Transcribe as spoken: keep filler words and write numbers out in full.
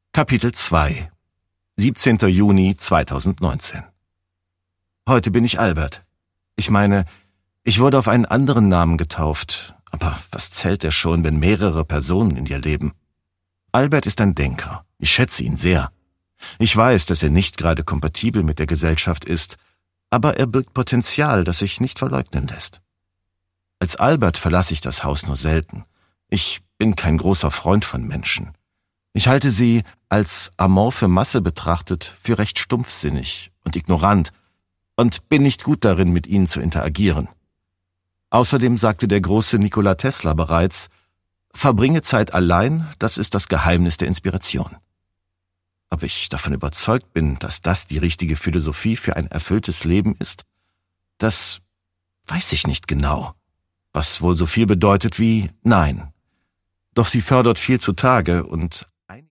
Kapitel zwei. siebzehnter Juni zweitausendneunzehn. Heute bin ich Albert. Ich meine, ich wurde auf einen anderen Namen getauft, aber was zählt er schon, wenn mehrere Personen in dir leben? Albert ist ein Denker. Ich schätze ihn sehr. Ich weiß, dass er nicht gerade kompatibel mit der Gesellschaft ist, aber er birgt Potenzial, das sich nicht verleugnen lässt. Als Albert verlasse ich das Haus nur selten. Ich bin kein großer Freund von Menschen. Ich halte sie, als amorphe Masse betrachtet, für recht stumpfsinnig und ignorant und bin nicht gut darin, mit ihnen zu interagieren. Außerdem sagte der große Nikola Tesla bereits, verbringe Zeit allein, das ist das Geheimnis der Inspiration. Ob ich davon überzeugt bin, dass das die richtige Philosophie für ein erfülltes Leben ist, das weiß ich nicht genau, was wohl so viel bedeutet wie Nein. Doch sie fördert viel zutage und